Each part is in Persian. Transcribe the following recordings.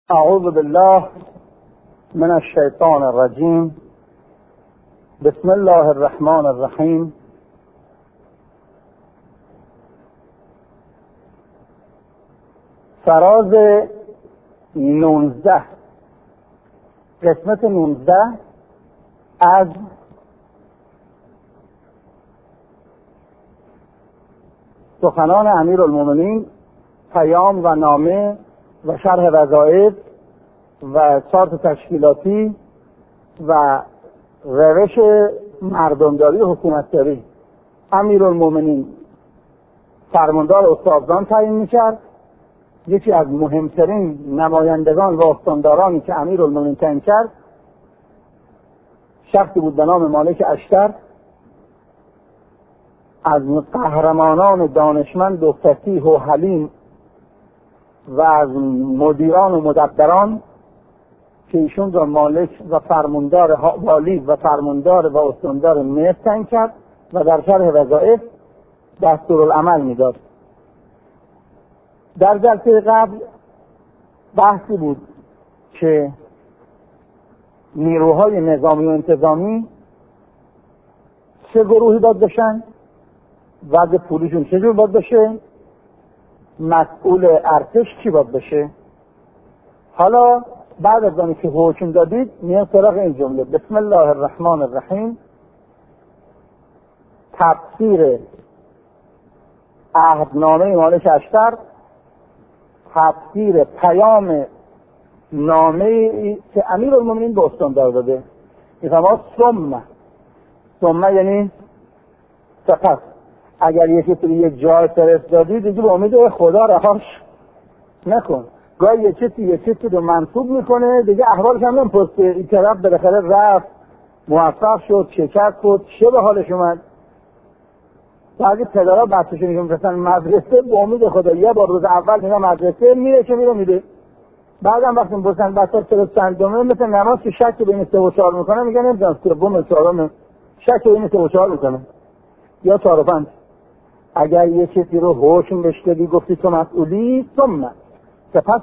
اعوذ بالله من الشیطان الرجیم. بسم الله الرحمن الرحیم. فراز 19، قسمت 19 از سخنان امیرالمومنین، پیام و نامه و شرح وظایف و چارت تشکیلاتی و روش مردمداری و حکومتداری. امیرالمومنین فرماندار استادان تعیین می‌کرد. یکی از مهمترین نمایندگان و استاندارانی که امیرالمومنین تعیین کرد شخصی بود به نام مالک اشتر، از قهرمانان دانشمند و فصیح و حلیم و از مدیران و مدبران که ایشون را مالک و فرماندار والی و فرماندار و استاندار مصر تعیین کرد و در شرح وظایف دستورالعمل میداد. در جلسه قبل بحثی بود که نیروهای نظامی و انتظامی چه گروهی باید بشن، وضع پولیشون چجور باید بشه، مسئول ارتش کی باید بشه. حالا بعد از آنی که حکم دادید میان سراغ این جمله: بسم الله الرحمن الرحیم. تفسیر عهدنامه مالک اشتر، تفسیر پیام نامه که امیرالمومنین به استاندار داده. میفهمه ثم یعنی سپس. اگر یه جای فرستادی دیگه به امید خدا رهاش نکن. گاهی یه چیزی رو منصوب میکنه دیگه احوالش هم نمیپرسه این طرف بالاخره رفت، موفق شد، شکست شد، چه به حالش اومد. بعضی پدرها بچه‌شون میفرستن مدرسه به امید خدا، یه بار روز اول میره مدرسه میره. بعدم وقتی میپرسن بچه‌ها چرا چندمه، مثل نماز که شک بین 3 و 4 میکنه، میگن نمیدونم سوم چهارم، شک بین 3 و 4 میکنه یا 4 و 5. اگر یه چیزی رو حکم بهش دادی گفتی تو مسئولی، ثم سپس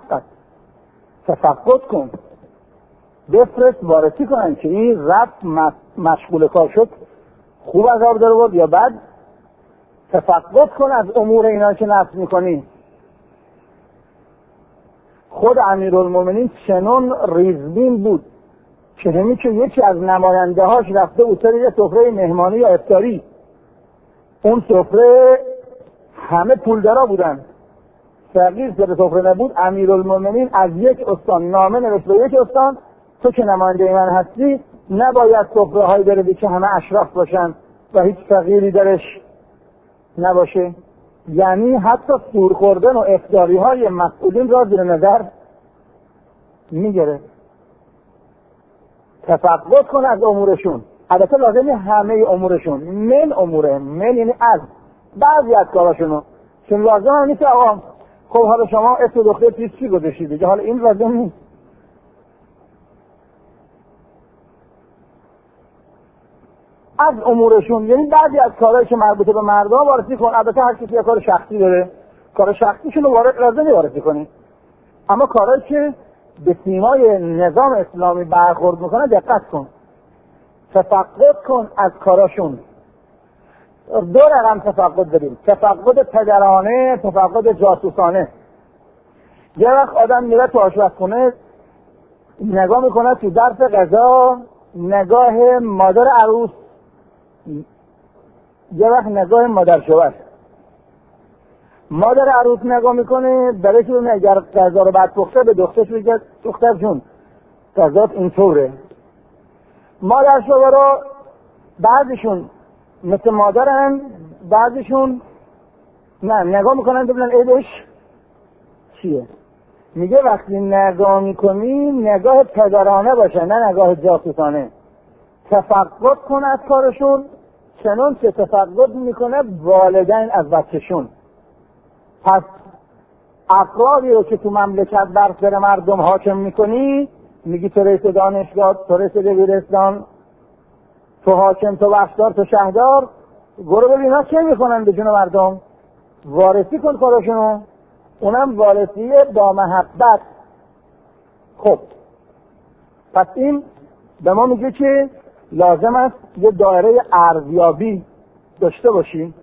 تفقد کن، بفرست وارسی کنن که این رفت مشغول کار شد، خوب از آب در آورد یا بد. تفقد کن از امور اینا که نفس میکنی. خود امیرالمومنین چنان ریزبین بود که همین که یکی از نماینده هاش رفته بود سر یه سفره مهمانی یا افطاری، اون سفره همه پولدارا بودن، فقیر سر سفره نبود. امیرالمومنین از یک استان نامه نوشت به یک استان: تو که نماینده من هستی نباید سفره هایی بردی که همه اشراف باشن و هیچ فقیری درش نباشه. یعنی حتی سور خوردن و افطاری های مسئولین را زیر نظر میگیره. تفقد کن از امورشون. البته لازمه همه امورشون، من یعنی از بعضی از کاراشونو، چون لازم هم نیست آقا خب حالا شما اسم دختر چی گذاشتید دیگه، حالا این لازم نیست. از امورشون یعنی بعضی از کارهایی که مربوطه به مردم وارسی کن. البته هر کسی کار شخصی داره، کار شخصیشون رو لازمه وارسی کنی، اما کارهایی که به سیمای نظام اسلامی برخورد میکنه دقت کن. تفقد کن از کاراشون. 2 رقم تفقد داریم: تفقد پدرانه، تفقد جاسوسانه. یه وقت آدم میره تو آشپزخونه نگاه میکنه تو ظرف غذا، نگاه مادر عروس، یه وقت نگاه مادر شوهر. مادر عروس نگاه میکنه برای که اگر غذا رو بعد پخته به دخترش بگه دختر جون غذات اینطوره. مادر شوهر بعضیشون مثل مادرن، بعضیشون نه، نگاه میکنن ببینن عیبش چیه. میگه وقتی نگاه میکنی نگاه پدرانه باشه، نه نگاه جاسوسانه. تفقد کن از کارشون چنان که تفقد میکنه والدین از بچهشون. پس افرادی رو که تو مملکت بر سر مردم حاکم میکنی، میگی تو رئیس دانشگاه، تو رئیس دبیرستان، تو حاکم، تو بخشدار، تو شهردار، برو ببین ها چه میکنن به جون مردم، وارسی کن کاراشونو. اونم وارسی با محبت خب پس این به ما میگه که لازم است یه دایره ارزیابی داشته باشیم،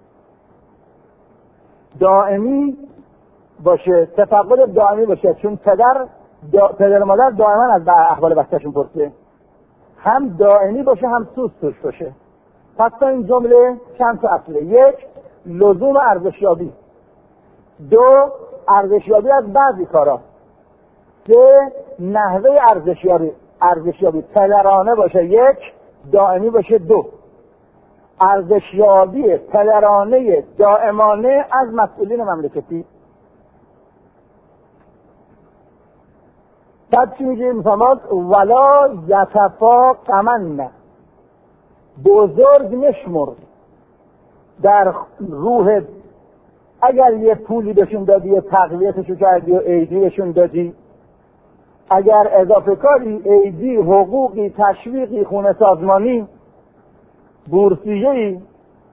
دائمی باشه، تفقد دائمی باشه، چون پدر مادر دائما از احوال بچه‌شون پرسه، هم دائمی باشه هم سوست توش باشه. پس تا این جمله چند تا اصله: یک، لزوم ارزشیابی; دو، ارزشیابی از بعضی کارا; سه، نحوه ارزشیابی پدرانه باشه یک، دائمی باشه دو. ارزشیابی پدرانه دائمانه از مسئولین مملکتی. بعد چی میگه؟ میفهمد ولا یتفاقمن، بزرگ نشمر در روح. اگر یه پولی بهشون دادی، یه تقویتشو کردی و عیدی بهشون دادی، اگر اضافه کاری، عیدی، حقوقی، تشویقی، خونه سازمانی، بورسیه‌ای،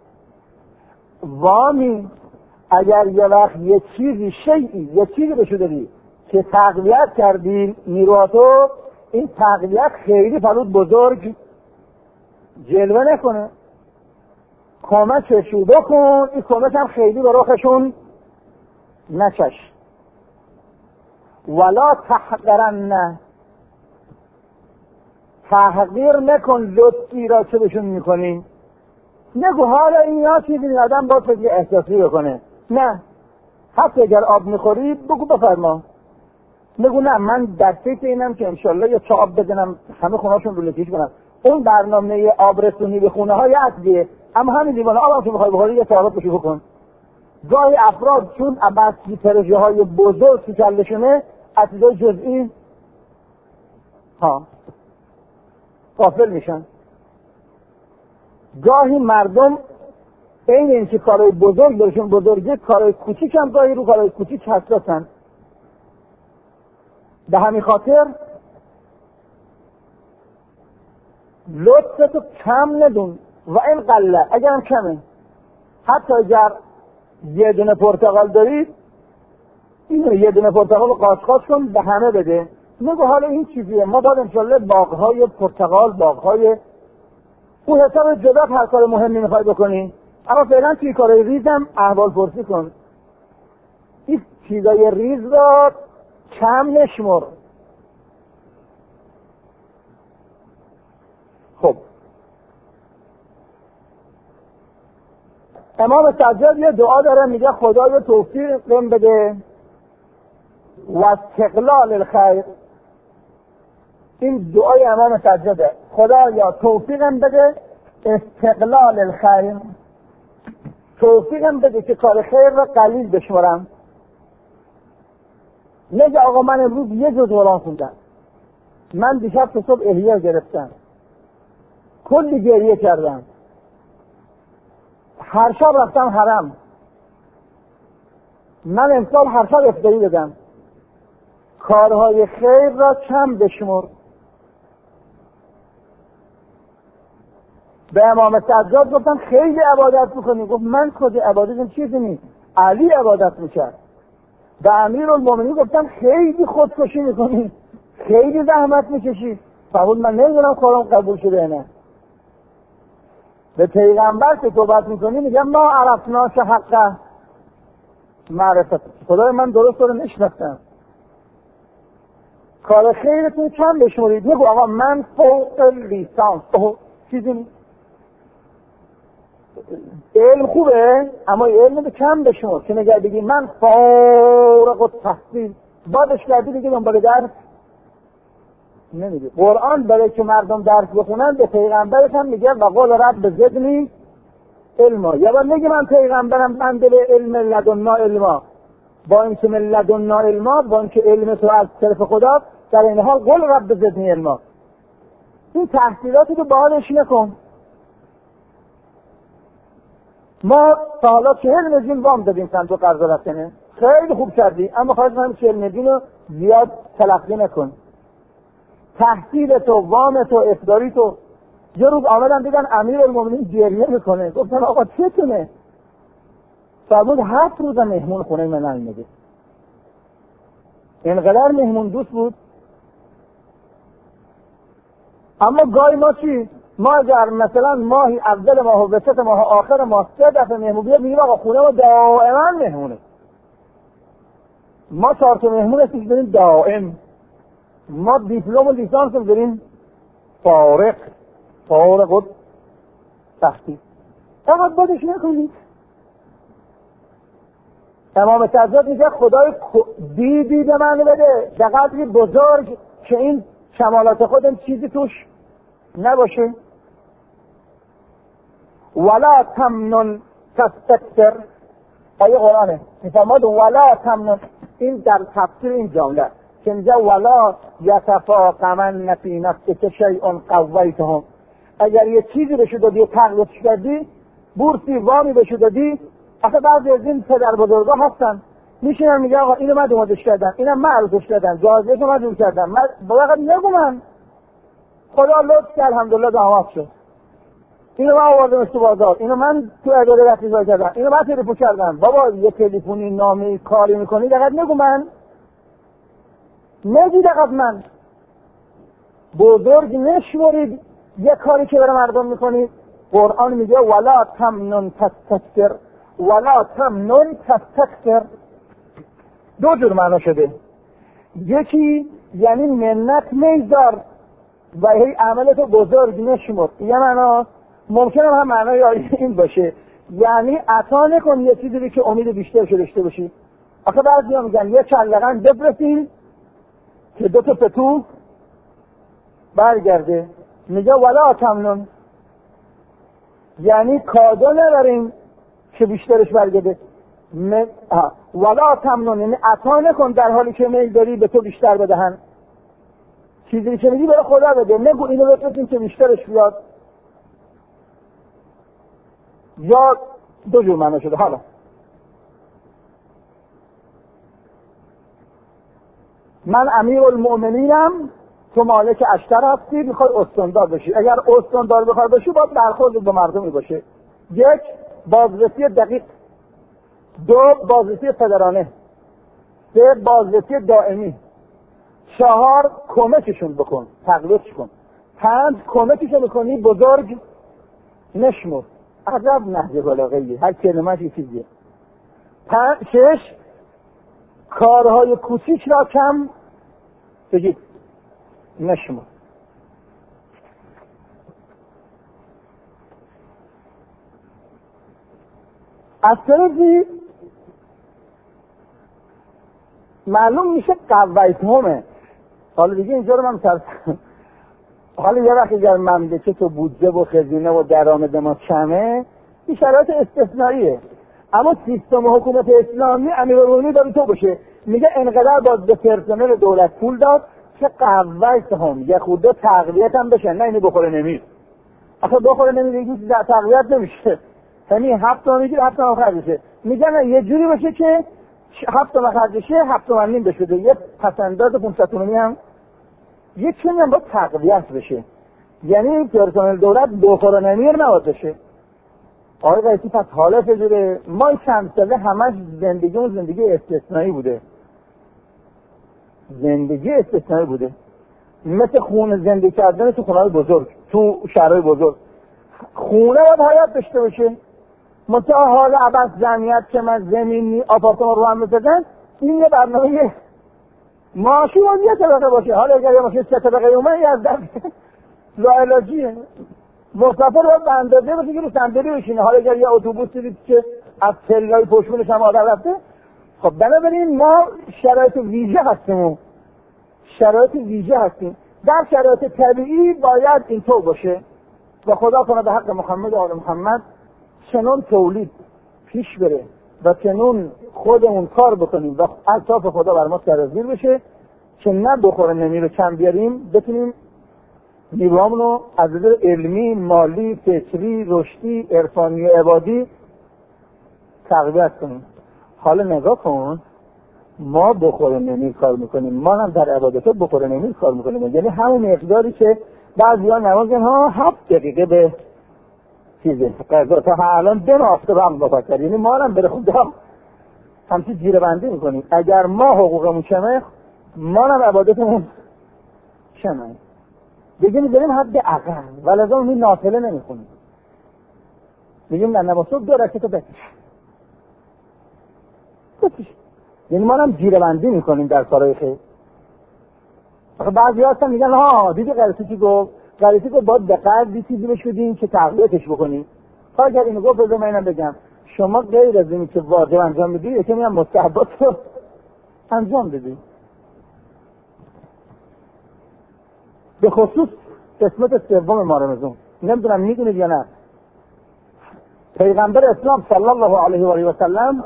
وامی، اگر یه وقت یه چیزی یه چیزی بهشون دادی که تقویت کردی نیروهاتو، این تقویت خیلی فرود بزرگ جلوه نکنه، کمکشو بکن، این کمک هم خیلی به رخشون نچش. ولا تحقرن، تحقیر نکن لطفی را چه بهشون میکنی. نگو حالا این یا چیزی آدم با تو احساسی بکنه، نه، حتی اگر آب میخوری بگو بفرما، نگو نه من در فکر اینم که انشالله یه چه آب بدنم همه خونهاشون رو لکیش کنم. اون برنامه آب رسونی به خونه های اصلیه، اما همین دیوانه آب هم که میخوای بخوری یه تعارف بشی بکن. گاهی افراد چون عباسی پروژه های بزرگ تو کلشونه از چیزای جزئی غافل میشن. گاهی مردم این اینکه کارهای بزرگ برشون بزرگه، کارهای کوچیک هم گاهی رو کارهای کوچیک حساسن. به همین خاطر لطفتو کم ندون و این قله، اگر هم کمه، حتی اگر یه دونه پرتقال دارید، اینو یه دونه پرتقال قاشقاش کن به همه بده. نگو حالا این چیزیه، ما باید انشالله باغهای پرتقال، باغهای اون حساب جدا هر کار مهمی میخوای بکنی، اما فعلا توی کارهای ریزم احوال پرسی کن. این چیزای ریز را کم نشمر. خب امام سجاد یه دعا داره، میگه خدایا توفیق بهم بده و استقلال الخیر. این دعای امام سجاده، خدایا توفیقم بده استقلال الخیر، توفیقم بده که کار خیر رو قلیل بشمرم. نگه آقا من امروز یه جز قرآن خوندم، من دیشب تا صبح احیا گرفتم، کلی گریه کردم، هر شب رفتم حرم، من امسال هر شب افطاری بدم. کارهای خیر را کم بشمر. به امام سجاد گفتم خیلی عبادت میکنی، گفت من کجا عبادتم چیزی نیست، علی عبادت میکرد. به امیرالمومنین گفتم خیلی خودکشی میکنی، خیلی زحمت میکشی، فرمود من نمیدونم کارم قبول شده نه. به پیغمبر که توبت میکنی میگم ما عرفناش حقه معرفت، خدای من درست رو نشناختم. کار خیرتون کم بشمرید. نگو آقا من فوق لیسانس چیزی نیست، علم خوبه اما علم به کم بشمر، که نگه بگی من فارغ التحصیل بادش کردی دیگه دنبال درس نمیگه. قرآن برای که مردم درس بخونن به پیغمبرش هم میگه و قول رب زدنی علما. یا باید نگه من پیغمبرم بنده به علم لدنا علما، با اینکه من لدنا علما، با اینکه علم تو از طرف خدا، در این حال قول رب زدنی علما. این تحصیلاتی رو باهاش نکن. ما تا حالا 40 میلیون وام دادیم صندوق قرض رفتنه، خیلی خوب کردی، اما خواهد کنم 40 میلیون رو زیاد تلقی نکن. تحصیل تو، وام تو، افطاری تو. یه روز آمدن دیدن امیرالمومنین گریه میکنه، گفتن آقا چتونه؟ فرمود 7 روز مهمون خونه من نمیده. اینقدر مهمون دوست بود اما گاهی ما چی؟ ما اگر مثلا ماهی اول ماه و وسط ماه و آخر ماه 3 دفعه مهمون بیاد میگیم آقا خونه ما دائما مهمونه. ما 4 تا مهمون هستیم داریم دائم. ما دیپلم و لیسانس هم داریم فارغ و تحصیل. فقط بادش نکنید. امام سجاد میگه خدای دیدی به من بده به قدری بزرگ که این کمالات خودم چیزی توش نباشه. ولا تمنن تستكثر، آیه قرآنه میفرماد ولا تمنن. این در تفسیر این جمله که میگه ولا یتفاقمن فی نفسک شیء قویتهم، اگر یه چیزی بهش دادی تقویتش کردی، بورسی وامی بهش دادی. آخه بعضی از این پدر بزرگا هستن میشینن میگن آقا اینو من دومادش کردم، اینم من عرضش کردم، جایزه‌شو من دور کردم، من واقعا نگو من خدا لطف کرد الحمدلله دعوت شد، اینو من آوردمش تو بازار، اینو من تو اداره رفتیزا کردم، اینو من تلفن کردم. بابا یه تلفنی نامه کاری میکنی دقیق نگو من، نگی دقیق من. بزرگ نشورید یه کاری که برای مردم میکنید. قرآن میگه ولا تمنن تستكثر ولا تمنن تستكثر. دو جور معنا شده. یکی یعنی منت میذار و هی عملتو بزرگ نشمر. یه معنا ممکنه هم معنای این باشه، یعنی عطا نکن یه چیزی که امید بیشتر داشته باشی. آخه بعضیا میگن یه چلقن بفرستین که 2 تا پتو برگرده. میگه ولا تمنن، یعنی کادو نبرین که بیشترش برگرده. ولا تمنن یعنی عطا نکن در حالی که میل داری به تو بیشتر بدهن. چیزی که میدی برای خدا بده، نگو اینو بفرستین که بیشترش بیاد. یا دو جور معنا شده. حالا من امیرالمؤمنینم، تو مالک اشتر هستی، میخوای استاندار بشی. اگر استاندار بخوای بشی باید برخورد با مردمی باشه. 1 بازرسی دقیق، 2 بازرسی پدرانه، 3 بازرسی دائمی، 4 کمکشون بکن، تقویتش کن، 5 کمکشون بکنی بزرگ نشمر. عجب نهج بلاغه‌ای، هر کلمه‌اش یه چیزیه. 6 کارهای کوچیک را کم بگید نشمر. از طرفی معلوم میشه قویتهمه. حالا دیگه اینجا رو من حالا یه وقت اگر مملکت تو بودجه و خزینه و درآمد ما کمه، این شرایط استثنائیه. اما سیستم حکومت اسلامی امیرالمومنین داره تو باشه، میگه انقدر باز به پرسنل دولت پول داد که قویتهم، یه خورده تقویت هم بشن، نه اینو بخوره نمیر. آخه بخوره نمیر دیگه تقویت نمیشه، یعنی 7 تومن میگیره 7 تومن خرجشه. میگن یه جوری باشه که 7 تومن خرجشه 7 تومن نیم بشه، یه پسنداز 500 تومانی هم یه چیزی هم باید تقویت بشه، یعنی پرسنل دولت بخوره نمیر نباید بشه. آقای رئیسی پس حالا چجوره؟ ما چند ساله همش زندگیمون زندگی استثنایی بوده، زندگی استثنایی بوده، مثل خونه زندگی کردن تو خونه‌های بزرگ، تو شهرهای بزرگ. خونه باید حیات داشته باشه. منتها حال عباس جمعیت که من زمینی آپارتمان رو هم بسازن، این یه برنامه ماشین باید یه طبقه باشه. حالا اگر یه ماشین 3 طبقه اومد یه از دست لاعلاجیه. مسافر باید به اندازه باشه که رو صندلی بشینه. حالا اگر یه اتوبوسی دید که از پله‌های پشتونش هم آدم رفته، خب بنابراین ما شرایط ویژه هستیم، شرایط ویژه هستیم. در شرایط طبیعی باید اینطور باشه و خدا کنه به حق محمد و آل محمد چنون تولید پیش بره و چنون خودمون کار بکنیم و الطاف خدا بر ما سرازیر بشه که نه بخوره نمیر رو کم بیاریم، بتونیم نیروهامون رو از نظر علمی، مالی، فکری، رشدی، عرفانی و عبادی تقویت کنیم. حالا نگاه کن، ما بخوره نمیر کار میکنیم، ما هم در عبادت بخوره نمیر کار میکنیم، یعنی همون مقداری که بعضی ها نماز میگن 7 دقیقه به چیزه قضا تا الان 2 هفته هم بفکر، یعنی ما هم بره خدا همچی جیره بندی میکنیم. اگر ما حقوقمون کمه، ما هم عبادتمون کمه. دیگه میذاریم حد اقل ولازم اون نافله نمیخونیم، میگیم نه نماز صبح 2 رکعت بکش. یعنی ما هم جیره‌بندی میکنیم در کارهای خیر. بعضی هستن میگن ها دیدی قریسی چی گفت؟ قریسی گفت باید دقیق بی چیزی بهش بدین که تقویتش بکنی. تا اگر اینو گفت بذار من اینم بگم، شما غیر از اینی که واجب انجام بدی یکی هم مستحبات رو انجام بدی. به خصوص قسمت سوم ما رمضان، نمیدونم میدونید یا نه، پیغمبر اسلام صلی الله علیه و آله و سلم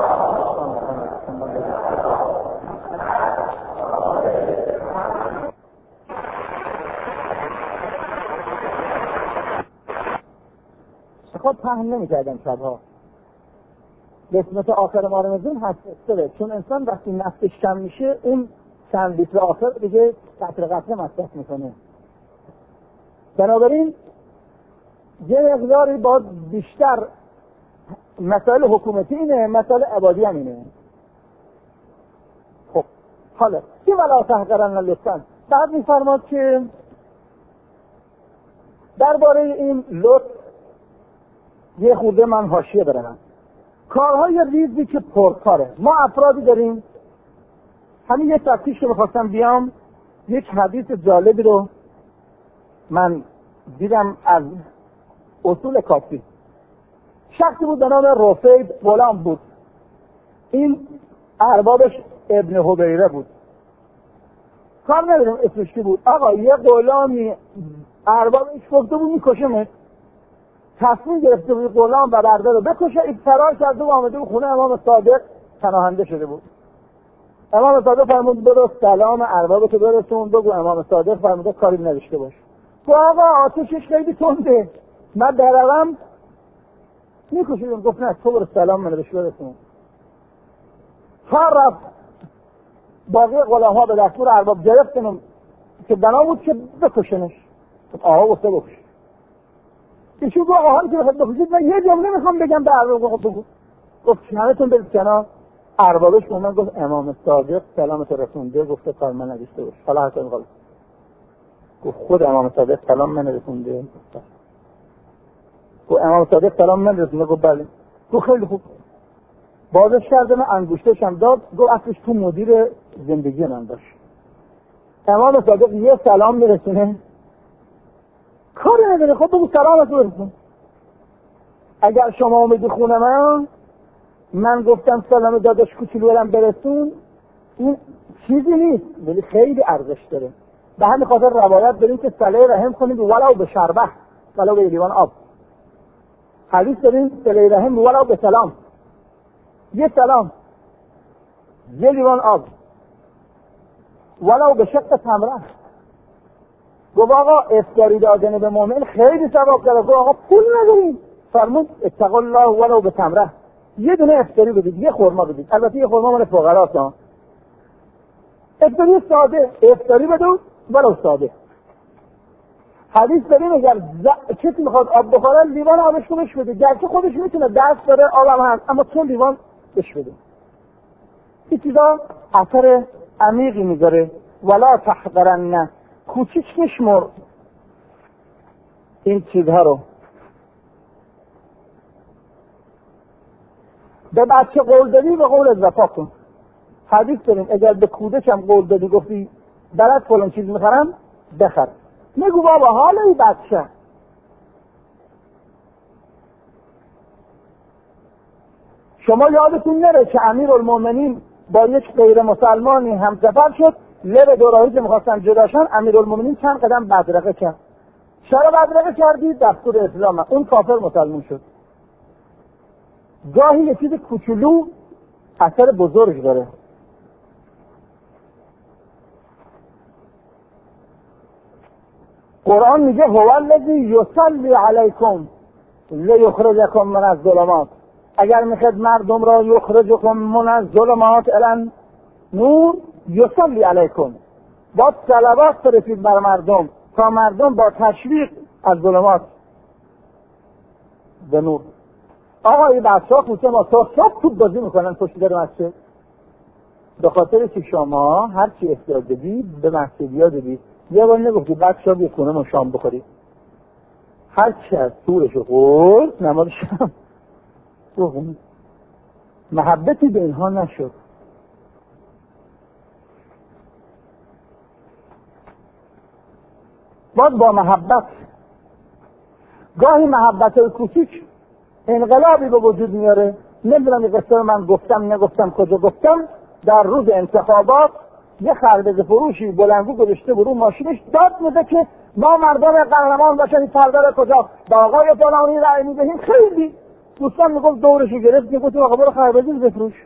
خب پهن نمی‌کردن شبها. قسمت آخر ما رمضان هست چون انسان وقتی نفسش کم میشه اون چند لیتر آخر دیگه قطره مصرف میکنه. بنابراین یه مقداری باید بیشتر مسائل حکومتی اینه، مسائل عبادی هم اینه. خب حالا این ولا تحقرن لطفا بعد میفرماد که درباره این لطف یه خورده من حاشیه برم. کارهای ریزی که پرکاره، ما افرادی داریم. همین یه تفتیش که میخواستم بیام، یک حدیث جالبی رو من دیدم از اصول کافی. شخصی بود به نام رفیع غلام بود، این اربابش ابن حبیره بود. کار نداریم اسمش کی بود. آقا یه غلامی اربابش گفته بود میکشمت، تصمیم گرفته بود غلام و برده رو بکشه. این فرار کرده و آمده بود خونه امام صادق، پناهنده شده بود. امام صادق فرمود برو سلام اربابتو برسون، بگو امام صادق فرموده کاری نداشته باش. تو آقا آتشش خیلی تنده، من درم میکشیدم. گفت نه تو برو سلام منو بهش برسون. تا رفت باقی غلام ها به دستور ارباب گرفتن که بنا بود که بکشنش. آقا گفته بکش. ایشون گفت آقا که بخواد بکشید من یه جمله میخوام بگم به ارباب. بگو. گفت همتون برید کنار. اربابش به من گفت امام صادق سلامت رسونده، گفته کار من نداشته باش. حالا حتی میخواد گفت خود امام صادق سلام من رسونده. گفت امام صادق سلام من رسونده. گفت بله. گفت خیلی خوب. بازش کرده من انگشتش هم داد. گفت اصلش تو مدیر زندگی من داشت. امام صادق یه سلام میرسونه کاری نداره. خب بگو سلامتو برسون. اگر شما اومدی خونه من گفتم سلام داداش کوچولو برم برسون، این چیزی نیست ولی خیلی ارزش داره. به همین خاطر روایت داریم که صله رحم کنید ولو به شربه، ولو به لیوان آب. حدیث داریم صله رحم ولو به سلام، یه سلام، یه لیوان آب، ولو به شق تمره. گفت آقا افطاری دادن به مؤمن خیلی ثواب داره. گفت آقا پول نداریم. فرمود اتقوا الله ولو به تمره، یه دونه افطاری بدید، یه خرما بدید. البته یه خرما مال فقراست ها. افطاری ساده، افطاری بدید ولو ساده. حدیث داریم اگر کسی میخواد آب بخوره لیوان آبش رو بهش بده، گرچه خودش میتونه دست داره آبم هست اما چون لیوان بهش بده. این چیزا اثر عمیقی میذاره. ولا تحقرن، کوچیک نشمر این چیزها رو. به بچه قول دادی به قول از وفا کن. حدیث داریم اگر به کودکم قول دادی گفتی برات فلان چیز میخرم بخر، نگو بابا حالا این بچه. شما یادتون نره که امیرالمومنین با یک غیر مسلمانی همسفر شد، لب دوراهی که میخواستن جداشن، امیرالمومنین چند قدم بدرقه کرد. چرا بدرقه کردی؟ دستور اسلام. اون کافر مسلمان شد. گاهی یه چیز کوچولو اثر بزرگ داره. قرآن میگه هو الذی یصلی علیکم لیخرجکم من الظلمات. اگر میخواد مردم را یخرجکم من الظلمات الی نور یصلی علیکم، با صلوات فرستید بر مردم تا مردم با تشویق از ظلمات به نور. آقا این بچه‌ها کوچه ما صاف توپ بازی میکنن پشت در مسجد، به خاطر که شما هر چی اختیار دادید به مسجدیا دادید. یه بار نگفتی بچه‌ها بیا خونه ما شام بخوریم، هر چی از طورشو خورد نماز شام بخونیم. محبتی به اینها نشد. باز با محبت گاهی محبت کوچیک انقلابی به وجود میاره. نمیدونم این قصه من گفتم نگفتم کجا گفتم. در روز انتخابات یه خربزه فروشی بلندگو گذاشته برو ماشینش داد میده که ما مردم قهرمان باشیم، پردر کجا با آقای فلانی رأی میدهیم. خیلی دوستان میگفت دورشو گرفت میگفت آقا برو خربزه بفروش.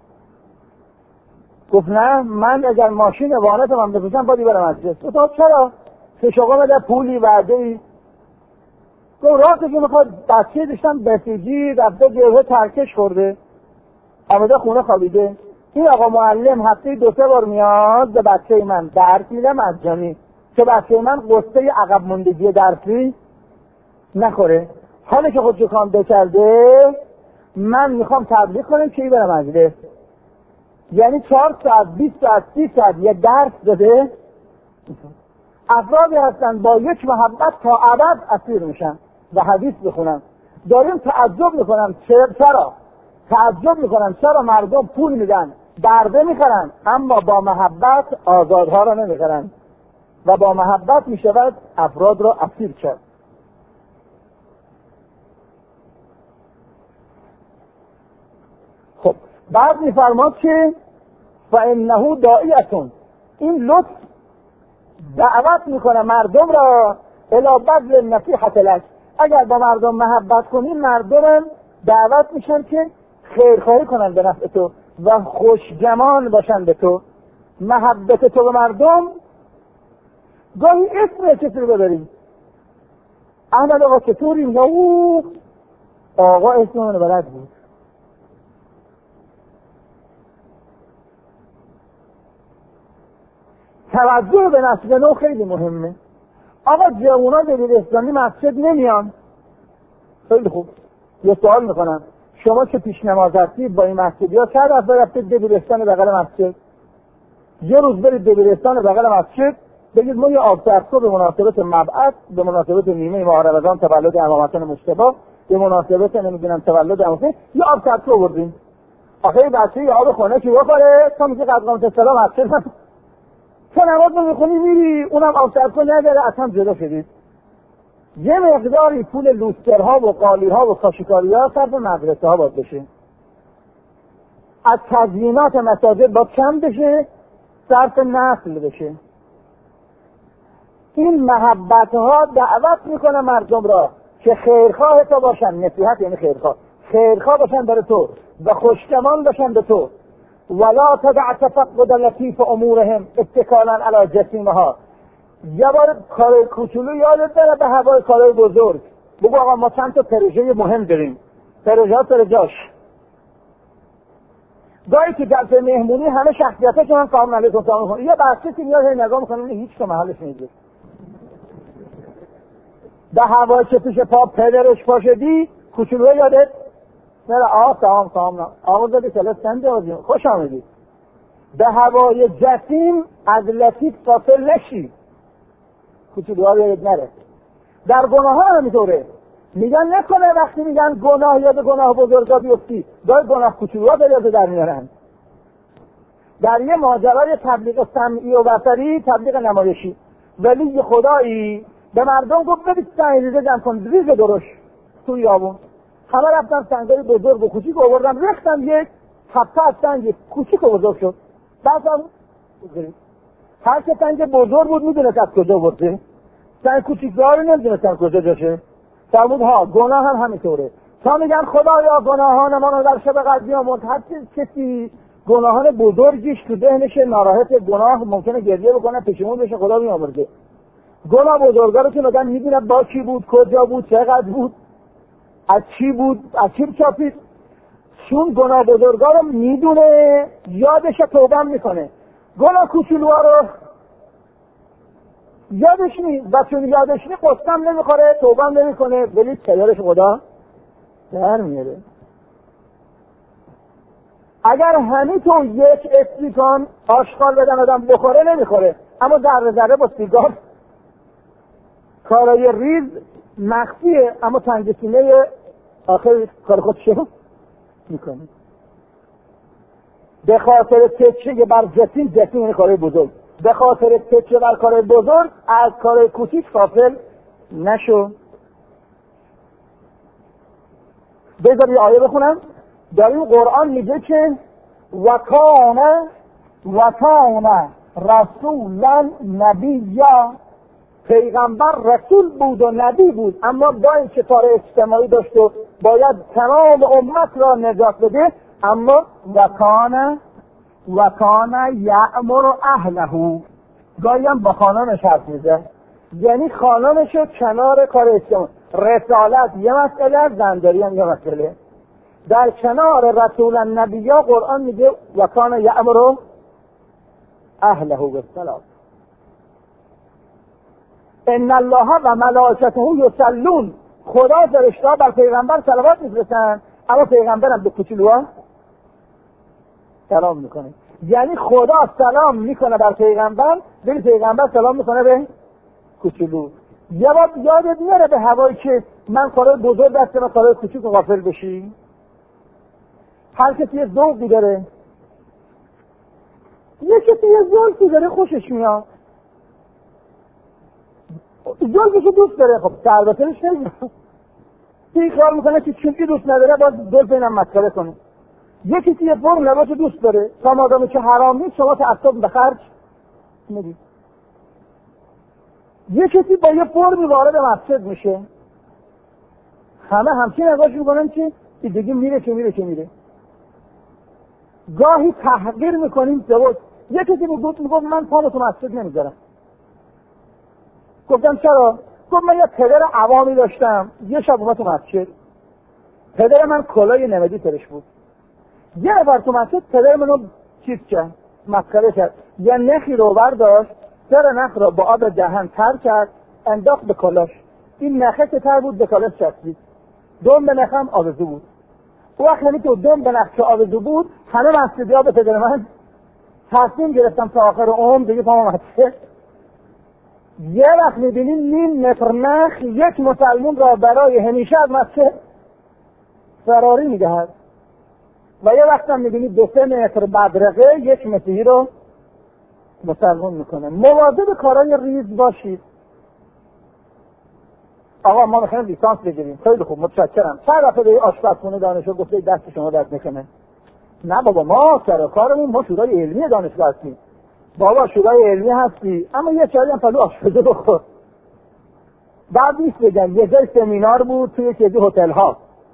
گفت نه من اگر ماشین وانت من بفروشم باید برم مسجد. گفت چرا؟ پیش آقا بده پولی وعده ای. گفت راست که میخواد بچه داشتم بسیجی رفته گروه ترکش خورده آمده خونه خوابیده. این آقا معلم هفته 2-3 بار میاد به بچه من درس میده مجانی که بچه من قصه عقب موندگی درسی نخوره. حالا که خودشو کامل کرده من میخوام تبلیغ کنم که برم مجلس. یعنی 4 ساعت 20 ساعت 30 ساعت یه درس داده. افرادی هستن با یک محبت تا ابد اسیر میشن و حدیث بخونن. داریم تعجب میکنم چرا مردم پول میدن برده میخرن اما با محبت آزادها را نمیخرن و با محبت میشود افراد را اسیر کرد. خب بعد میفرماد که فانه داعیه، این لطف دعوت میکنه مردم را الی بذل نصیحت لک. اگر با مردم محبت کنی مردم دعوت میشن که خیرخواهی کنن به نفع تو و خوشگمان باشن به تو. محبت تو به مردم گاهی اسم کسی رو ببریم. احمد آقا چطوری؟ یا آقا اسم اونو بلد بود. توجه به نسل نو خیلی مهمه. آقا جوونا دبیرستانی مسجد نمیان. خیلی خوب. یه سوال میکنم شما که پیش نماز هستید با این مسجدی ها چند دفعه رفتید دبیرستان بغل مسجد؟ یه روز برید دبیرستان بغل مسجد بگید ما یه آب سرکو به مناسبت مبعث، به مناسبت نیمه ماه رمضان تولد امامتان مجتبی، به مناسبت نمیدونم تولد امامتان یه آب سرکو آوردین. آخه بچه یه آب خونه که بخوره تا میگه قد قامت السلام مسجد تو نماز رو میخونی میری اونم آب سرکو نداره اصلا جدا شدید. یه مقداری پول لوسترها و قالیها و کاشیکاریها صرف مدرسه ها باید بشه. از تزیینات مساجد باید کم بشه، صرف نسل بشه. این محبت ها دعوت میکنه مردم را که خیرخواه تو باشن. نصیحت یعنی خیرخواه باشن برای تو و خوشگمان باشن به تو. ولا تدع تفقد لطیف امورهم اتکالا علی جسیمها. یه بار کار کوچولو یادت بره به هوای کارهای بزرگ. بگو آقا ما چند تا پروژه مهم داریم، پروژه ها سر جاش. گاهی که جلسه مهمونی همه شخصیتاشون هم سلام علیکم سلام میکنن، یه بچه که میاد نگاه میکنه هیچ که محلش نیست. به هوای که پیش پا پدرش پاشدی کوچولو یادت نره سلام آقا زدی کلاس چند جوازیم خوش آمدید. به هوای جسیم از لطیف فاصل نشی، کوچولوها یاد نره. در گناه ها همینطوره. میگن نکنه، وقتی میگن گناه یاد گناه بزرگا بیفتی داره گناه کوچولوها به یاد در میارن. در یه ماجرای تبلیغ سمعی و بصری، تبلیغ نمایشی، ولی خدایی به مردم گفت برید سنگ ریزه جمع کن، ریزه درش توی یابون. همه رفتن سنگای بزرگ و کوچیک آوردن ریختن، یک تپه از سنگ کوچیک و بزرگ شد. بعد هر که سنگ بزرگ بود میدونه از کجا برده، سنگ کوچیک‌ها رو نمیدونستن کجا جاشه. فرمود ها گناه هم همینطوره. تا میگن خدایا گناهان ما رو در شب قدر آمرز. هر کسی گناهان بزرگیش تو ذهنش ناراحت گناه ممکنه گریه بکنه پشیمون بشه خدا میآورده. گناه بزرگا رو که مگه میدونه با کی بود، کجا بود، چقدر بود، از چی بود، از چی چاپید. چون گناه بزرگا رو میدونه یادش توبه میکنه. گناه کوچولوها رو یادش نیست و چون یادش نیست قسم نمیخوره، توبه نمیکنه، ولی سیارش خدا در میاره. اگر همین تو یک استریکان آشغال بدن آدم بخوره نمیخوره، اما ذره ذره با سیگار کارای ریز مخفیه، اما تنگ سینه آخر کار خودشو میکنه. به خاطر تکیه بر جسیم یعنی کارای بزرگ، به خاطر تکیه بر کارای بزرگ از کارای کوچیک غافل نشو. بذار یه آیه بخونم. در این قرآن میگه که وکانه رسولا نبیا، پیغمبر رسول بود و نبی بود، اما با اینکه کار اجتماعی داشت و باید تمام امت را نجات بده، اما وکانه یأمر اهله، گاهی هم با خانمش حرف میزه، یعنی خانمش رو کنار کار اجتماعی. رسالت یه مسئله، زنداری هم یه مسئله. در کنار رسول النبیا قرآن میگه وکانه یأمر اهله بالصلاة، ان الله و ملائکته یصلون، خدا فرشته‌ها بر پیغمبر صلوات میفرستن، اما پیغمبرم به کوچولوها سلام میکنه. یعنی خدا سلام میکنه بر پیغمبر، ولی پیغمبر سلام میکنه به کوچولو. یه بار یادت میاره به هوایی که من کارای بزرگ دستم و کارای کوچیک غافل بشی؟ هر کسی یه ذوقی داره، یه کسی یه ذوقی داره خوشش میاد، ذوقشو دوست داره، خب البتهش نمیاد، این کار میکنه که چون دوست نداره باز ذوق اینم مسخره کنه. یه کسی یه فرم لباسو دوست داره، تا مادامی که حرام نیست شما تعصب به خرج میدید. یه کسی با یه فرمی وارد مسجد میشه، همه همچین نگاهش میکنن که دیگه میره. گاهی تحقیر میکنیم زواج. یه کسی میگفت من پامو تو مسجد نمیذارم. گفتم چرا؟ گفت من یه پدر عوامی داشتم، یه شب اومد تو مسجد، پدر من کلاه نمدی سرش بود، یه نفر تو مسجد پدر منو چیز کرد، مسخره کرد، یه نخی رو برداشت، سر نخ رو با آب دهن تر کرد، انداخت به کلاش. این نخه که تر بود به کلاش چسبید، دم به نخم آویزو بود. او وقت یعنی که دم به نخ که آویزو بود، همه مسجدی ها به پدر من تصمیم گرفتم تا آخر عمر دیگه پامو مسجد. یه وقت میبینیم نیم متر نخ یک مسلمون را برای همیشه از مسجد فراری میدهد، و یه وقت هم میبینید 2-3 متر بدرقه یک مسیحی رو مسلمون میکنه. مواظب کارهای ریز باشید. آقا ما میخوایم لیسانس بگیریم، خیلی خوب متشکرم، چند دفعه به آشپزخونه دانشگاه گفته دست شما درد نکنه. نه بابا، ما سر کارمون ما شورای علمی دانشگاه هستیم. بابا شورای علمی هستی، اما یه چایی هم پلو آشپزی بخور. بعد نیست بگم یه جای سمینار بود توی یکی هتل ها،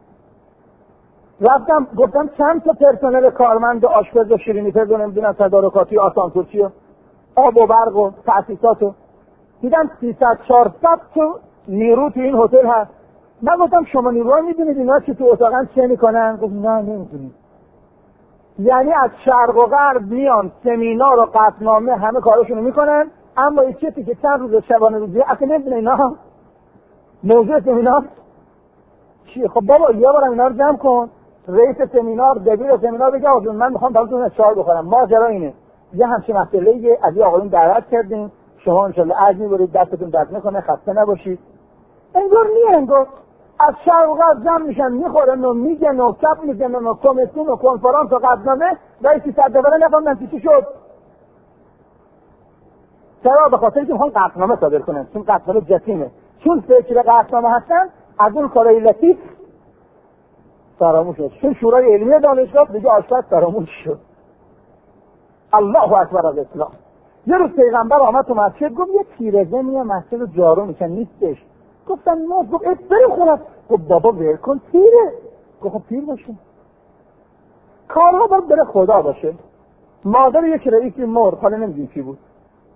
رفتم گفتم چند تا پرسنل کارمند آشپز و شیرینی پز و نمیدونم تدارکاتی و آسانسورچی و آب و برق و تأسیساتو دیدم 300-400 تا نیرو تو این هتل هست. من گفتم شما نیروها میدونید اینا که تو اتاقن چه میکنن؟ گفت نه نمیدونید. یعنی از شرق و غرب میان سمینار و قطعنامه همه کارشونو میکنن، اما این چیزی که چند روز شبانه روزی اصلا نمیدونه اینا موضوع سمینار چیه. خب بابا یه بارم اینا رو جمع کن، رئیس سمینار دبیر سمینار بگه آقا من میخوام براتون چای بخورم، ماجرا اینه، یه همچین مسئله‌ای از آقایون دعوت کردیم، شما ان شاءالله عرض می‌برید، دستتون درد نکنه، خسته نباشید. انگار انگار از شرق و غرب جمع میشن، میخورن و میگن و کپ میزنن و کمیسیون و کنفرانس و قطعنامه، رئیس 300 دفعه نفهمیدن چی شد. چرا؟ به خاطر اینکه میخوان قطعنامه صادر کنن، چون قطعنامه جسیمه، چون فکر قطعنامه هستن از اون کارهای لطیف فراموش شد. چون شورای علمی دانشگاه دیگه آشپز فراموش شد. الله اکبر از اسلام. یه روز پیغمبر آمد تو مسجد، گفت یه پیرزن میاد مسجد رو جارو میکنه نیستش. گفتم نه، گفت بریم خونه. گفت بابا ول کن، پیره. گفت پیر باشه، کارها باید بره خدا باشه. مادر یک رئیسی مرد، حالا نمیدونی کی بود،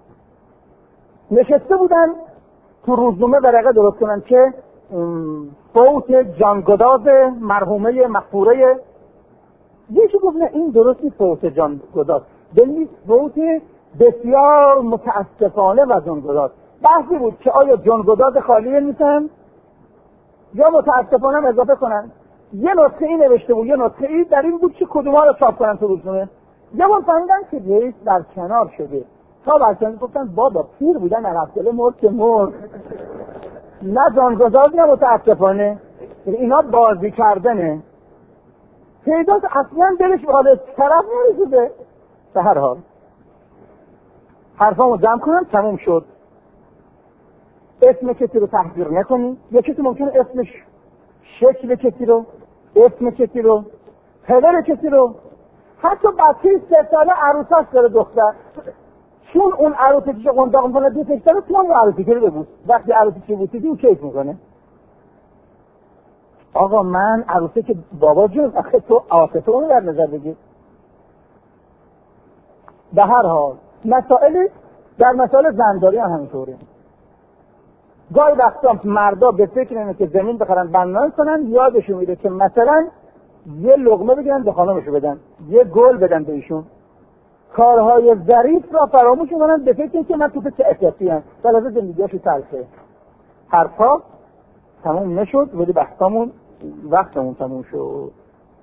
نشسته بودن تو روزنامه ورقه درست کنن که فوت جانگداز مرحومه مغفوره. یکی گفت نه این درست نیست، فوت جانگداز ببینید فوت بسیار متاسفانه و جانگداز. بحثی بود که آیا جانگداز خالیه میتن یا متاسفانه هم اضافه کنن. یه نسخه ای نوشته بود، یه نسخه ای در این بود که کدوم ها رو چاپ کنن تو روزنامه. یه بار فهمیدن که رئیس در کنار شده، تا بچه‌ها گفتن بابا پیر بودن عقب‌دله مرد که مرد، نه جانگذار نه متاسفانه، اینا بازی کردنه. پیداست اصلا دلش به حال طرف نرسیده. به هر حال حرفامو جمع کنم، تموم شد. اسم کسی رو تحقیر نکنی. یکی تو ممکنه اسمش، شکل کسی رو، اسم کسی رو، پدر کسی رو، حتی بچه 3 ساله عروساش داره دختر، چون اون عروسی که قنداق میکنه دوستش داره، تو هم عروسی که رو ببوس. وقتی عروسی که بوسیدی اون کیف میکنه. آقا من عروسی که بابا جون، آخه تو عاطفه اونو در نظر بگیر. به هر حال مسائل در مسائل زنداری هم همینطوره. گاهی وقتا مردا به فکر اینه که زمین بخرن بنان کنن، یادشون میره که مثلا یه لقمه بگیرن به خانمشو بدن، یه گل بدن به ایشون. کارهای ظریف را فراموش میکنن به فکر اینکه من تو چه احساسی ام، بلکه زندگیاشو تلخه. حرفا تموم نشد ولی بحثامون وقتمون تموم شد.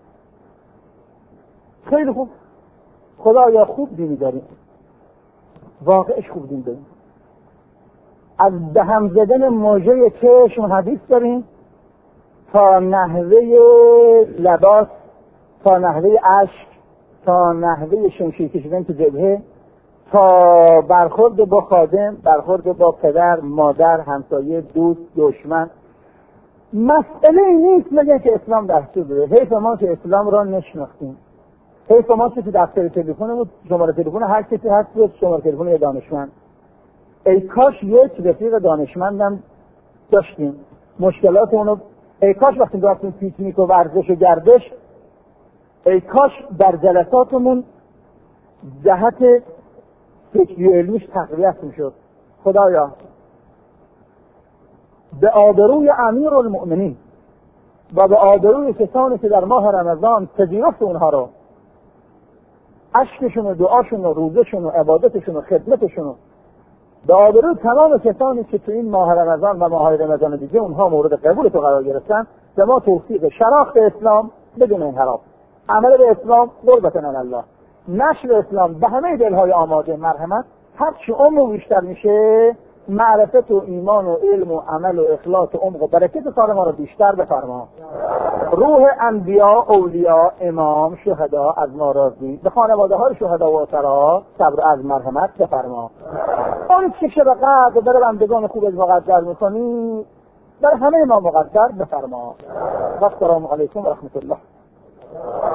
خیلی خوب، خدایا خوب دینی داریم، واقعش خوب دین داریم. از دهم زدن موجه چشم حدیث داریم تا نحوه لباس، تا نحوه اشک، تا نحوه شمشیر کشیدن تو جبهه، تا برخورد با خادم، برخورد با پدر، مادر، همسایه، دوست، دشمن. مسئله این نیست مگه که اسلام دستور داده. حیف ما که اسلام را نشناختیم، حیف ما که تو دفتر تلفنمون شماره تلفن هر کسی هست و شماره تلفن یه دانشمند. ای کاش یک رفیق دانشمندم داشتیم، مشکلات اونو، ای کاش وقتی رفتیم پیکنیک و ورزش و گردش، ای کاش در جلساتمون جهت فکری و علمیش تقویت میشد. خدایا به آبروی امیرالمؤمنین و به آبروی کسانی که در ماه رمضان پذیرفت اونها رو، اشکشون و دعاشون و روزشون و عبادتشون و خدمتشون، به آبروی تمام کسانی که تو این ماه رمضان و ماه رمضان دیگه اونها مورد قبول تو قرار گرفتن، به ما توفیق شناخت اسلام بدون انحراف، عمل به اسلام قربتن الله، نشر اسلام به همه دلهای آماده مرحمت. هر چی عمر بیشتر میشه، معرفت و ایمان و علم و عمل و اخلاص و عمق و برکت سال ما رو بیشتر بفرما. روح انبیا، اولیاء، امام، شهدا از ما راضی، به خانواده های شهدا و اسرا صبر از مرحمت بفرما. اون که شب قدر برای بندگان خوب از مقدر میکنی، برای همه ما مقدر بفرما. و السلام علیکم و رحمت الله.